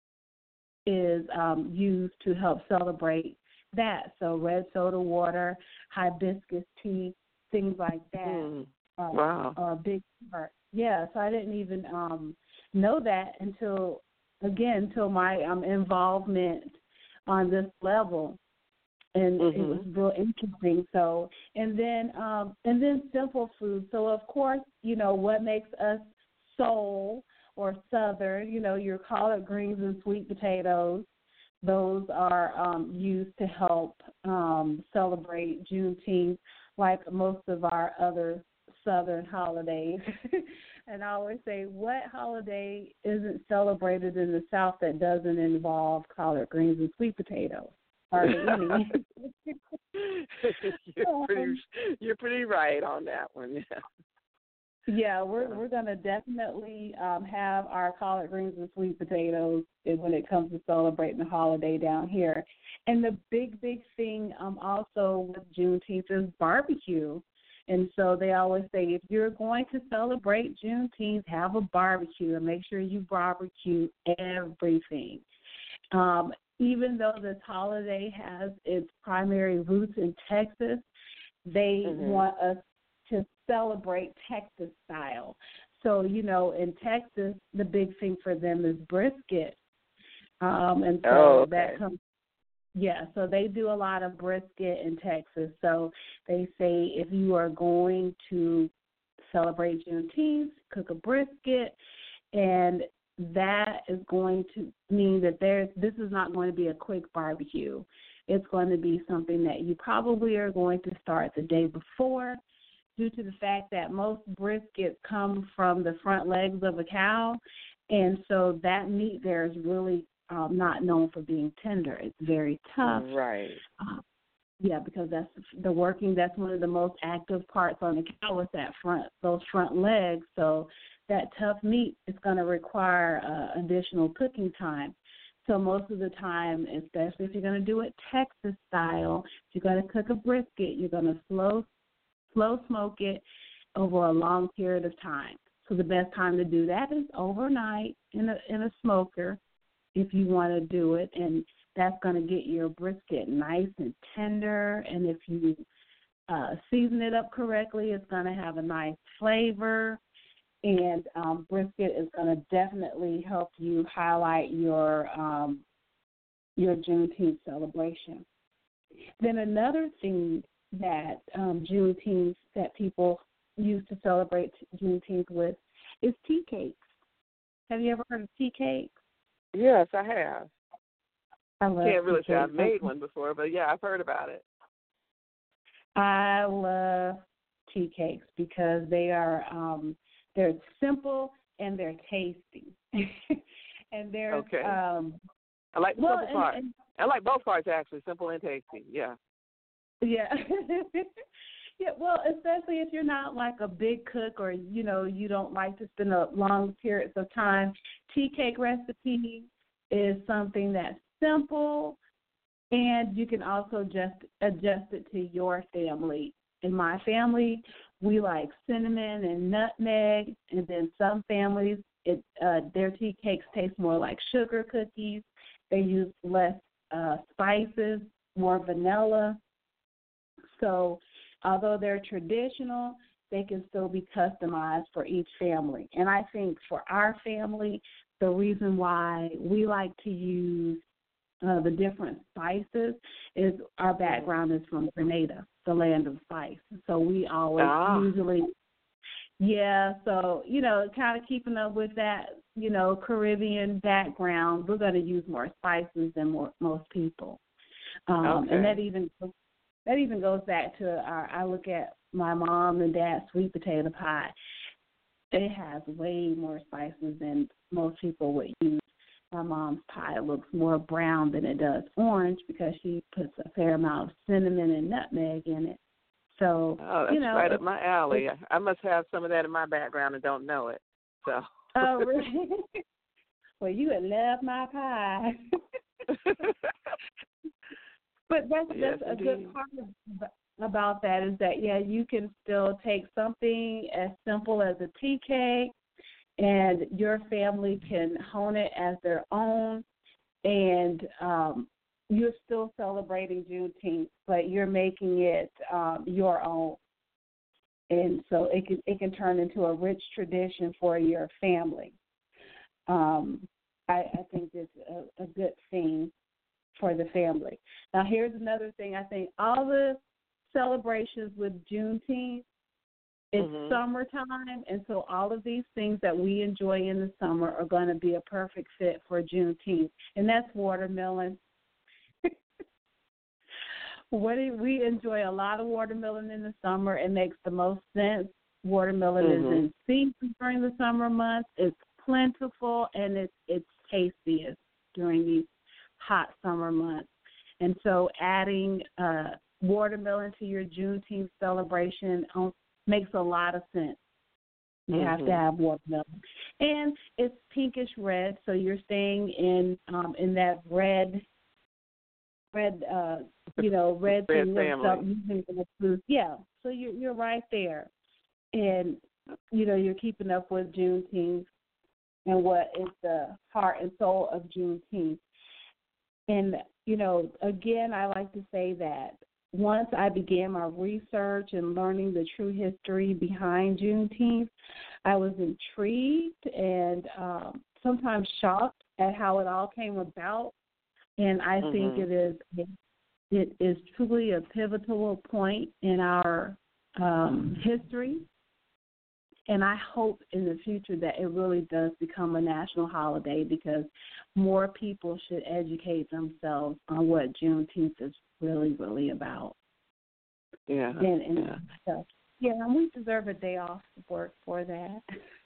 is um, used to help celebrate that. So red soda water, hibiscus tea, things like that. Mm. Uh, wow. Are a big part. Yeah, so I didn't even um, know that until, again, until my um, involvement on this level. And mm-hmm. it was real interesting. So, and then, um, and then simple food. So, of course, you know, what makes us soul or Southern, you know, your collard greens and sweet potatoes, those are um, used to help um, celebrate Juneteenth, like most of our other Southern holidays. And I always say, what holiday isn't celebrated in the South that doesn't involve collard greens and sweet potatoes? Hardly any. you're pretty, you're pretty right on that one. Yeah. Yeah, we're we're gonna definitely um, have our collard greens and sweet potatoes when it comes to celebrating the holiday down here. And the big big thing um, also with Juneteenth is barbecue. And so they always say, if you're going to celebrate Juneteenth, have a barbecue and make sure you barbecue everything. Um, even though this holiday has its primary roots in Texas, they mm-hmm. want us to celebrate Texas style. So, you know, in Texas, the big thing for them is brisket. Um, and so oh, okay. that comes, yeah, so they do a lot of brisket in Texas. So they say if you are going to celebrate Juneteenth, cook a brisket, and that is going to mean that there's, this is not going to be a quick barbecue. It's going to be something that you probably are going to start the day before, due to the fact that most briskets come from the front legs of a cow, and so that meat there is really um, not known for being tender. It's very tough. Right. Uh, yeah, because that's the working, that's one of the most active parts on the cow is that front, those front legs. So that tough meat is going to require uh, additional cooking time. So most of the time, especially if you're going to do it Texas style, if you're going to cook a brisket, you're going to slow slow smoke it over a long period of time. So the best time to do that is overnight in a in a smoker if you want to do it, and that's going to get your brisket nice and tender. And if you uh, season it up correctly, it's going to have a nice flavor. And um, brisket is going to definitely help you highlight your um, your Juneteenth celebration. Then another thing that um, Juneteenth that people use to celebrate Juneteenth with is tea cakes. Have you ever heard of tea cakes? Yes, I have. I love Can't really tea say I've cakes. made one before, but yeah, I've heard about it. I love tea cakes because they are um, they're simple and they're tasty. And they're okay. Um, I like the well, simple part. And, and, I like both parts actually, simple and tasty. Yeah. Yeah. Yeah, well, especially if you're not like a big cook or, you know, you don't like to spend a long periods of time. Tea cake recipe is something that's simple, and you can also just adjust it to your family. In my family, we like cinnamon and nutmeg, and then some families, it uh, their tea cakes taste more like sugar cookies. They use less uh, spices, more vanilla. So although they're traditional, they can still be customized for each family. And I think for our family, the reason why we like to use uh, the different spices is our background is from Grenada, the land of spice. So we always ah. usually, yeah, so, you know, kind of keeping up with that, you know, Caribbean background, we're going to use more spices than more, most people. Um, okay. And that even That even goes back to our, I look at my mom and dad's sweet potato pie. It has way more spices than most people would use. My mom's pie looks more brown than it does orange because she puts a fair amount of cinnamon and nutmeg in it. So, oh, that's you know, right up my alley. I must have some of that in my background and don't know it. So. Oh, really? Well, you would love my pie. But that's, yes, that's a indeed. good part of, about that is that, yeah, you can still take something as simple as a tea cake, and your family can hone it as their own, and um, you're still celebrating Juneteenth, but you're making it um, your own. And so it can, it can turn into a rich tradition for your family. Um, I, I think it's a, a good thing for the family. Now, here's another thing. I think all the celebrations with Juneteenth, it's mm-hmm. summertime, and so all of these things that we enjoy in the summer are going to be a perfect fit for Juneteenth, and that's watermelon. What do, we enjoy a lot of watermelon in the summer. It makes the most sense. Watermelon mm-hmm. is in season during the summer months. It's plentiful, and it's it's tastiest during these hot summer months. And so adding uh, watermelon to your Juneteenth celebration um, makes a lot of sense. You mm-hmm. have to have watermelon. And it's pinkish red, so you're staying in um, in that red, red, uh, you know, red, red thing family. Yeah, so you're, you're right there. And, you know, you're keeping up with Juneteenth and what is the heart and soul of Juneteenth. And, you know, again, I like to say that once I began my research and learning the true history behind Juneteenth, I was intrigued and um, sometimes shocked at how it all came about. And I mm-hmm. think it is it is truly a pivotal point in our um, history. And I hope in the future that it really does become a national holiday because more people should educate themselves on what Juneteenth is really, really about. Yeah. And, and yeah. So, yeah, and we deserve a day off of work for that.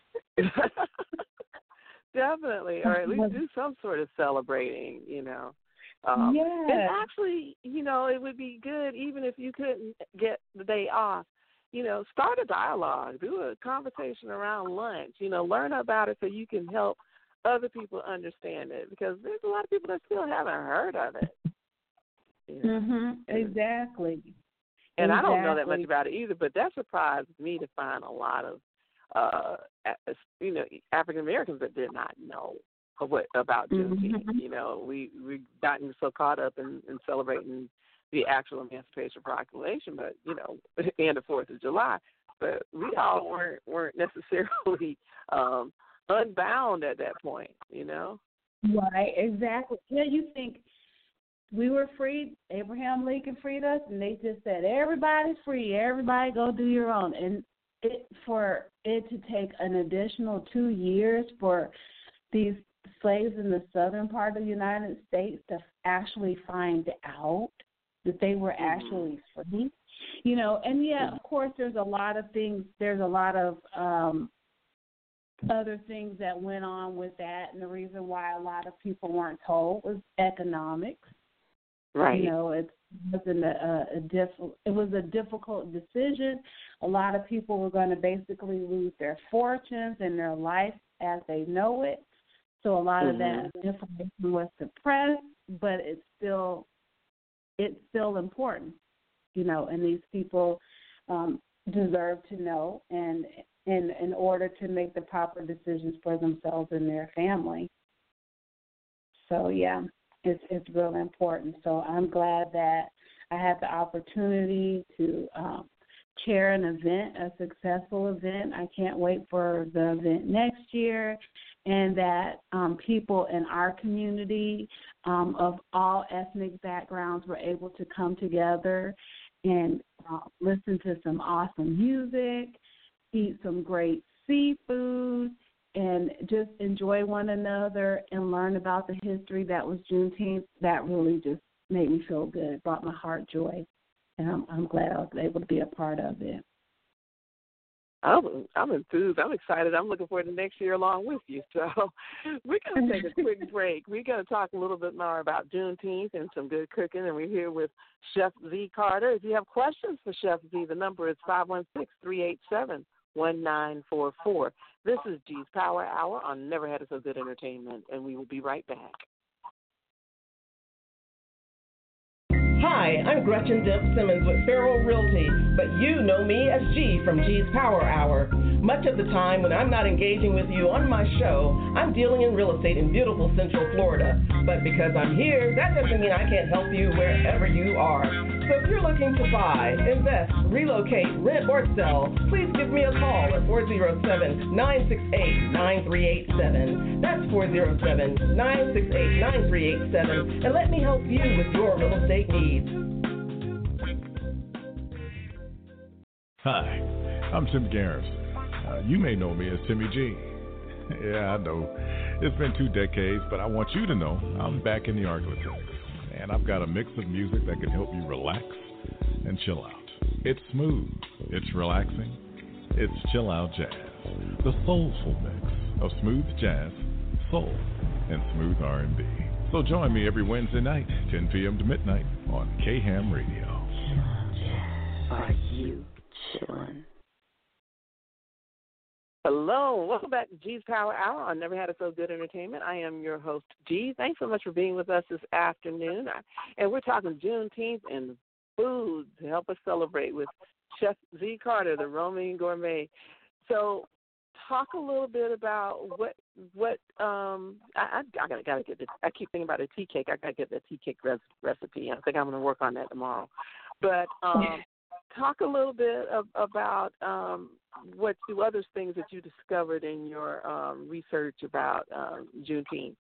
Definitely, or at least do some sort of celebrating, you know. Um, yeah. And actually, you know, it would be good even if you couldn't get the day off. you know, start a dialogue, do a conversation around lunch, you know, learn about it so you can help other people understand it, because there's a lot of people that still haven't heard of it. You know? Mhm. Exactly. And exactly. I don't know that much about it either, but that surprised me to find a lot of, uh, you know, African Americans that did not know what about Juneteenth. Mm-hmm. You know, we we've gotten so caught up in, in celebrating the actual Emancipation Proclamation, but you know, and the Fourth of July. But we all weren't weren't necessarily um, unbound at that point. You know. Right. Exactly. Yeah. You think we were freed? Abraham Lincoln freed us, and they just said everybody's free. Everybody go do your own. And it, for it to take an additional two years for these slaves in the southern part of the United States to actually find out that they were actually free, you know, and yeah, of course, there's a lot of things, there's a lot of um, other things that went on with that, and the reason why a lot of people weren't told was economics. Right. You know, it wasn't a, a, a diff- it was a difficult decision. A lot of people were going to basically lose their fortunes and their life as they know it. So a lot mm-hmm. of that information was suppressed, but it's still it's still important, you know. And these people um, deserve to know, and in in order to make the proper decisions for themselves and their family. So yeah, it's it's real important. So I'm glad that I had the opportunity to um, chair an event, a successful event. I can't wait for the event next year. And that um, people in our community um, of all ethnic backgrounds were able to come together and uh, listen to some awesome music, eat some great seafood, and just enjoy one another and learn about the history that was Juneteenth. That really just made me feel good. It brought my heart joy, and I'm, I'm glad I was able to be a part of it. I'm, I'm enthused. I'm excited. I'm looking forward to next year along with you. So we're going to take a quick break. We're going to talk a little bit more about Juneteenth and some good cooking, and we're here with Chef Z Carter. If you have questions for Chef Z, the number is five one six, three eight seven, one nine four four. This is G's Power Hour on Never Had It So Good Entertainment, and we will be right back. Hi, I'm Gretchen Dip Simmons with Farrell Realty, but you know me as G from G's Power Hour. Much of the time when I'm not engaging with you on my show, I'm dealing in real estate in beautiful Central Florida. But because I'm here, that doesn't mean I can't help you wherever you are. So if you're looking to buy, invest, relocate, rent, or sell, please give me a call at four oh seven, nine six eight, nine three eight seven. That's four oh seven, nine six eight, nine three eight seven. And let me help you with your real estate needs. Hi, I'm Tim Garrison. Uh, you may know me as Timmy G. Yeah, I know. It's been two decades, but I want you to know I'm back in the Arklatex. And I've got a mix of music that can help you relax and chill out. It's smooth, it's relaxing, it's chill out jazz. The soulful mix of smooth jazz, soul, and smooth R and B. So join me every Wednesday night, ten p.m. to midnight on K-Ham Radio. Are you chillin'? Hello, welcome back to G's Power Hour on Never Had It So Good Entertainment. I am your host, G. Thanks so much for being with us this afternoon. And we're talking Juneteenth and food to help us celebrate with Chef Z Carter, the Romaine Gourmet. So talk a little bit about what, what um, I, I, I gotta, gotta get this. I keep thinking about a tea cake. I gotta get the tea cake res- recipe. I think I'm gonna work on that tomorrow. But um, talk a little bit of, about um, what two other things that you discovered in your um, research about um, Juneteenth.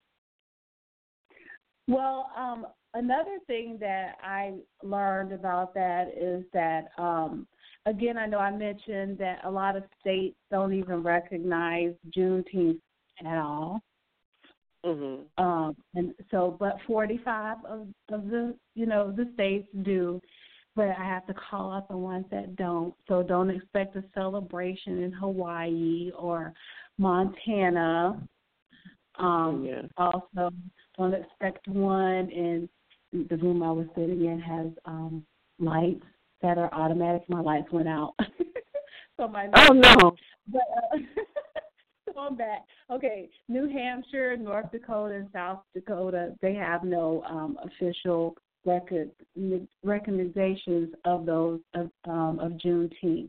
Well, um, another thing that I learned about that is that, um, again, I know I mentioned that a lot of states don't even recognize Juneteenth at all. Mm-hmm. Um, and so, but forty-five of, of the, you know, the states do. But I have to call out the ones that don't. So don't expect a celebration in Hawaii or Montana. Um, yeah. Also, don't expect one in the room I was sitting in has um, lights that are automatic. My lights went out. So my oh, no. But uh, so I'm back. Okay, New Hampshire, North Dakota, and South Dakota, they have no um, official record, recognitions of those of, um, of Juneteenth.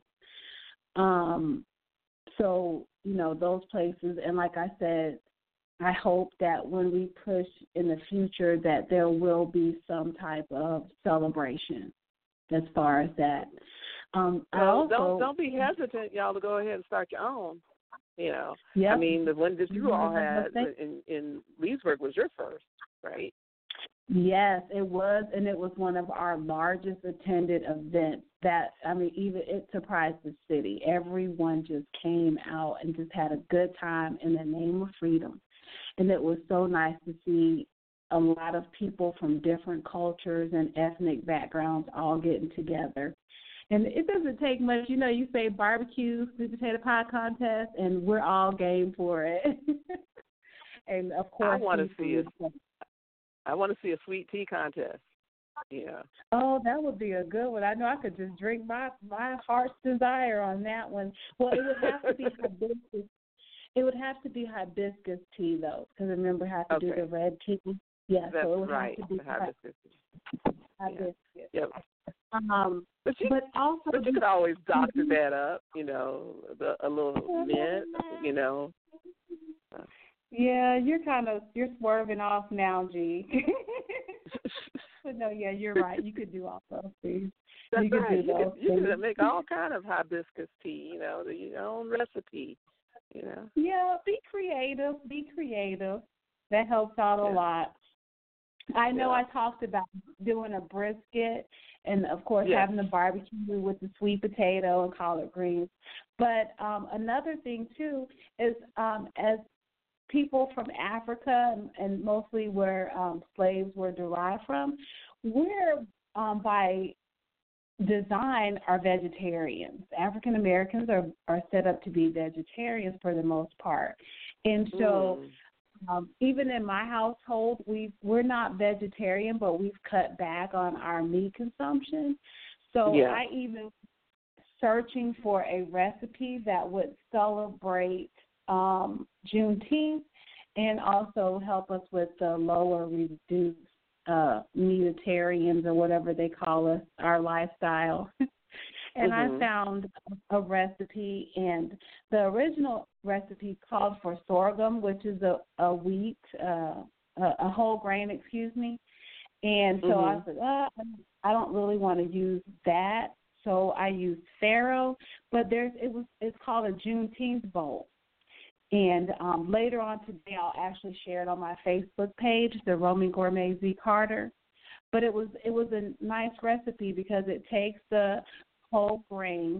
Um, so, you know, those places, and like I said, I hope that when we push in the future that there will be some type of celebration as far as that. Um, I well, also, don't don't be hesitant, y'all, to go ahead and start your own. You know, yep. I mean, the one that you all had mm-hmm. in, in Leesburg was your first, right? Yes, it was, and it was one of our largest attended events. That I mean, even it surprised the city. Everyone just came out and just had a good time in the name of freedom, and it was so nice to see a lot of people from different cultures and ethnic backgrounds all getting together. And it doesn't take much, you know. You say barbecue, sweet potato pie contest, and we're all game for it. And of course, I want to see it. I want to see a sweet tea contest. Yeah. Oh, that would be a good one. I know I could just drink my, my heart's desire on that one. Well, it would have to be hibiscus. It would have to be hibiscus tea, though, because remember, I have to okay. do the red tea. Yeah, That's so it would right. have to be hibiscus. hibiscus. Yeah. Yep. Um, but, you, but also, but you could always doctor that up, you know, the, a little mint, you know. Yeah, you're kind of you're swerving off now, G. But no, yeah, you're right. You could do all those things. That's you could right. do you those could, you things. could make all kind of hibiscus tea, you know, your own recipe, you know. Yeah, be creative. Be creative. That helps out a yeah. lot. I know yeah. I talked about doing a brisket and, of course, yes. having the barbecue with the sweet potato and collard greens. But um, another thing, too, is um, as people from Africa and, and mostly where um, slaves were derived from, we're um, by design are vegetarians. African Americans are, are set up to be vegetarians for the most part. And so mm. um, even in my household, we we're not vegetarian, but we've cut back on our meat consumption. So yeah. I even searching for a recipe that would celebrate um, Juneteenth and also help us with the lower reduced uh, meatitarians or whatever they call us, our lifestyle. And mm-hmm. I found a recipe, and the original recipe called for sorghum, which is a, a wheat, uh, a, a whole grain, excuse me. And so mm-hmm. I said, oh, I don't really want to use that. So I used farro, but there's it was it's called a Juneteenth bowl. And um, later on today, I'll actually share it on my Facebook page, the Roaming Gourmet Z Carter. But it was it was a nice recipe because it takes the whole grain,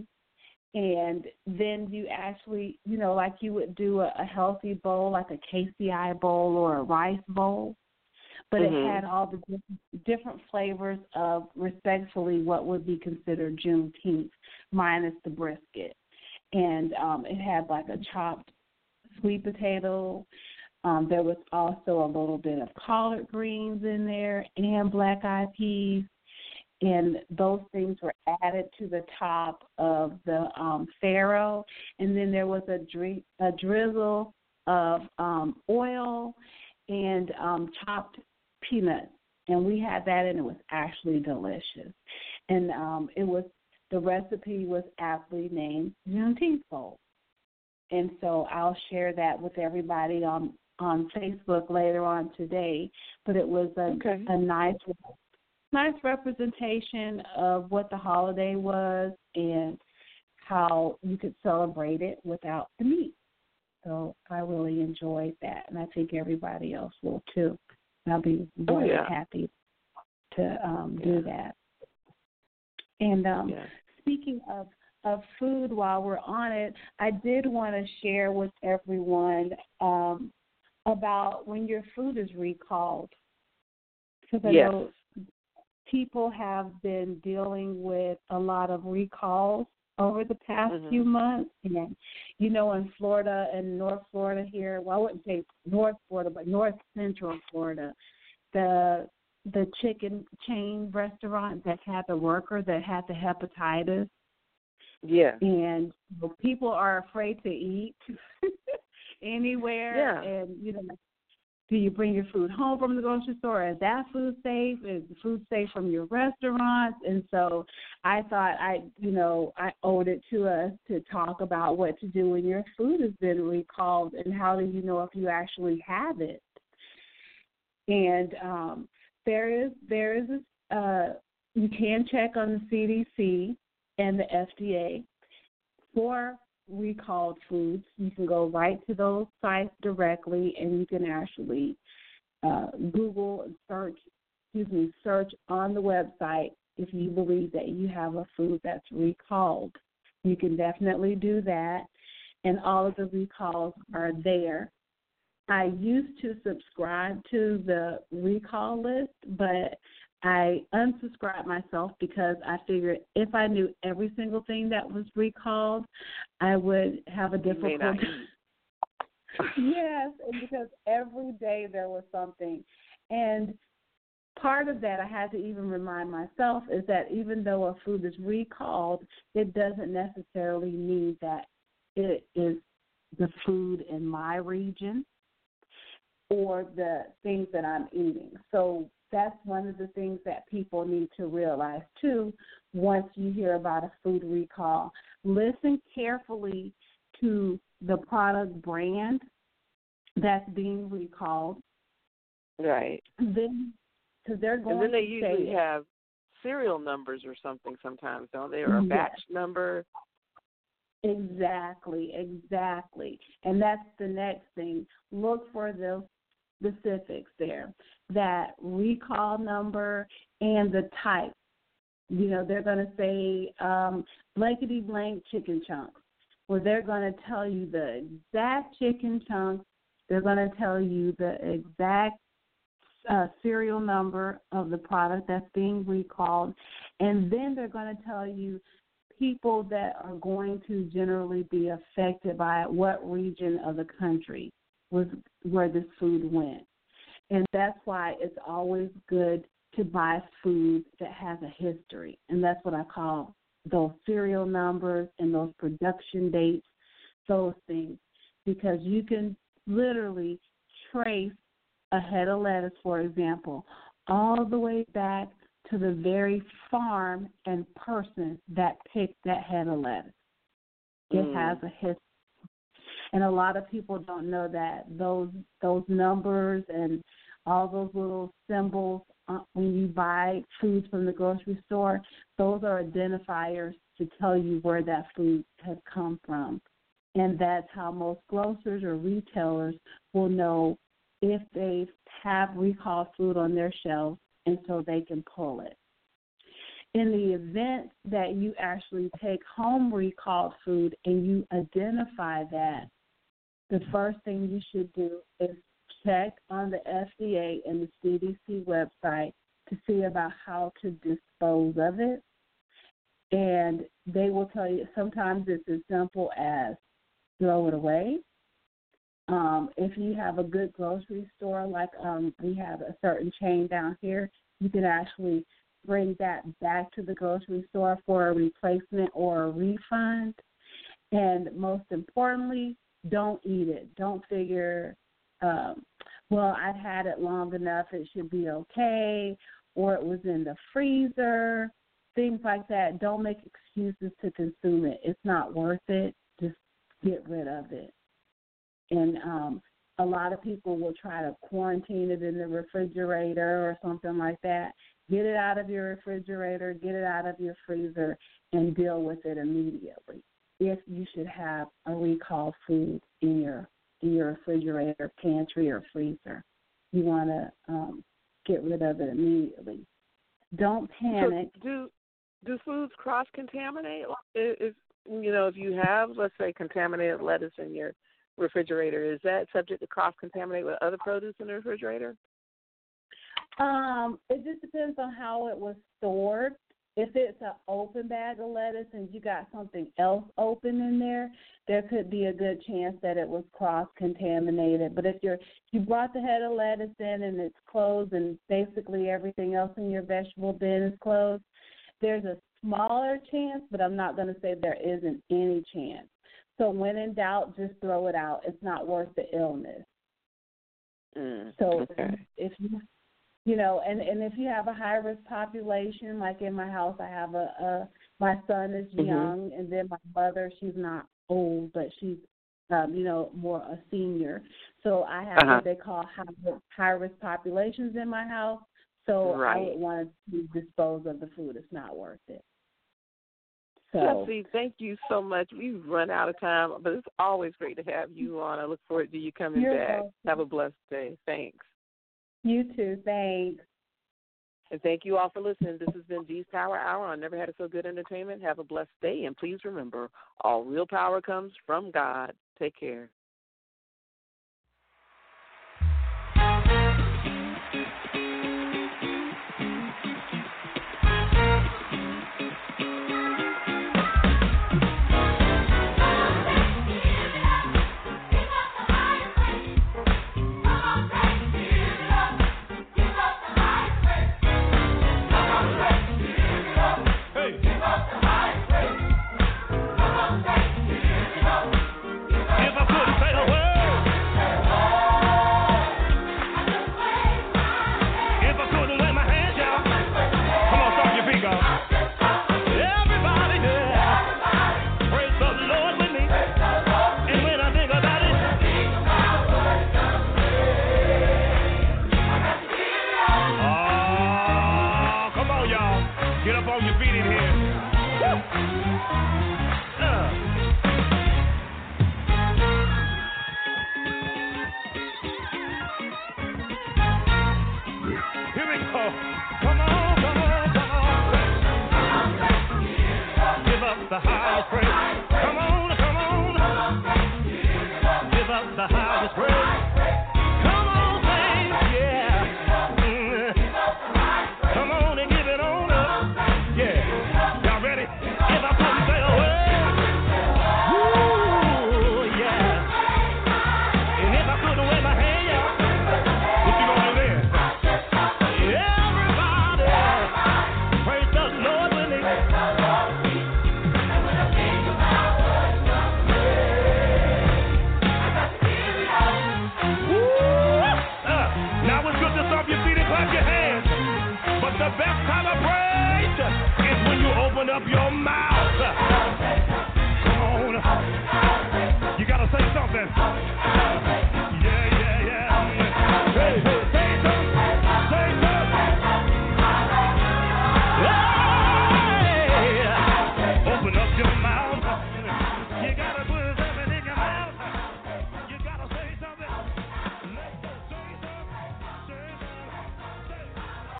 and then you actually, you know, like you would do a, a healthy bowl, like a K C I bowl or a rice bowl. But mm-hmm. it had all the different, different flavors of, respectfully, what would be considered Juneteenth, minus the brisket. And um, it had like a chopped sweet potato. Um, there was also a little bit of collard greens in there and black-eyed peas. And those things were added to the top of the um, farro. And then there was a, dri- a drizzle of um, oil and um, chopped peanuts, and we had that, and it was actually delicious. And um, it was the recipe was aptly named Juneteenth Bowl, and so I'll share that with everybody on on Facebook later on today. But it was a, okay. a nice nice representation of what the holiday was and how you could celebrate it without the meat. So I really enjoyed that, and I think everybody else will too. I'll be more oh, yeah. than happy to um, yeah. do that. And um, yeah. speaking of, of food, while we're on it, I did want to share with everyone um, about when your food is recalled. Because I yes. know people have been dealing with a lot of recalls over the past mm-hmm. few months. And, you know, in Florida and North Florida here, well, I wouldn't say North Florida, but North Central Florida, the the chicken chain restaurant that had the worker that had the hepatitis. Yeah. And people are afraid to eat anywhere. Yeah. And, you know, do you bring your food home from the grocery store? Is that food safe? Is the food safe from your restaurants? And so I thought I, you know, I owed it to us to talk about what to do when your food has been recalled and how do you know if you actually have it. And um, there is, there is, a, uh, you can check on the C D C and the F D A for recalled foods. You can go right to those sites directly, and you can actually uh, Google and search, excuse me, search on the website if you believe that you have a food that's recalled. You can definitely do that, and all of the recalls are there. I used to subscribe to the recall list, but I unsubscribed myself because I figured if I knew every single thing that was recalled, I would have a difficult Yes, and because every day there was something. And part of that I had to even remind myself is that even though a food is recalled, it doesn't necessarily mean that it is the food in my region or the things that I'm eating. So that's one of the things that people need to realize, too, once you hear about a food recall. Listen carefully to the product brand that's being recalled. Right. Then, because they're going and then they to usually say, have serial numbers or something sometimes, don't they? Or a yes. batch number. Exactly, exactly. And that's the next thing. Look for those specifics there, that recall number and the type. You know, they're going to say um, blankety blank chicken chunks. Well, they're going to tell you the exact chicken chunks. They're going to tell you the exact uh, serial number of the product that's being recalled. And then they're going to tell you people that are going to generally be affected by it, what region of the country was where this food went. And that's why it's always good to buy food that has a history. And that's what I call those serial numbers and those production dates, those things, because you can literally trace a head of lettuce, for example, all the way back to the very farm and person that picked that head of lettuce. It mm. has a history. And a lot of people don't know that those those numbers and all those little symbols uh, when you buy foods from the grocery store, those are identifiers to tell you where that food has come from. And that's how most grocers or retailers will know if they have recalled food on their shelves, and so they can pull it. In the event that you actually take home recalled food and you identify that, the first thing you should do is check on the F D A and the C D C website to see about how to dispose of it. And they will tell you sometimes it's as simple as throw it away. Um, if you have a good grocery store, like um, we have a certain chain down here, you can actually bring that back to the grocery store for a replacement or a refund. And most importantly, don't eat it. Don't figure, um, well, I've had it long enough, it should be okay, or it was in the freezer, things like that. Don't make excuses to consume it. It's not worth it. Just get rid of it. And um, a lot of people will try to quarantine it in the refrigerator or something like that. Get it out of your refrigerator, get it out of your freezer, and deal with it immediately. If you should have a recalled food in your in your refrigerator, pantry, or freezer, you want to um, get rid of it immediately. Don't panic. So do do foods cross contaminate? If you know, if you have, let's say, contaminated lettuce in your refrigerator, is that subject to cross contaminate with other produce in the refrigerator? Um, it just depends on how it was stored. if it's an open bag of lettuce and you got something else open in there, there could be a good chance that it was cross-contaminated. But if you're you brought the head of lettuce in and it's closed and basically everything else in your vegetable bin is closed, there's a smaller chance, but I'm not going to say there isn't any chance. So when in doubt, just throw it out. It's not worth the illness. Mm, so okay. if you, you know, and, and if you have a high-risk population, like in my house, I have a, a my son is mm-hmm. young, and then my mother, she's not old, but she's, um, you know, more a senior. So I have uh-huh. what they call high, high-risk populations in my house. So right. I would want to dispose of the food. It's not worth it. So, Chelsea, thank you so much. We've run out of time, but it's always great to have you on. I look forward to you coming You're back. welcome. Have a blessed day. Thanks. You too. Thanks. And thank you all for listening. This has been G's Power Hour on Never Had It So Good Entertainment. Have a blessed day, and please remember, all real power comes from God. Take care. The best kind of praise is when you open up your mouth.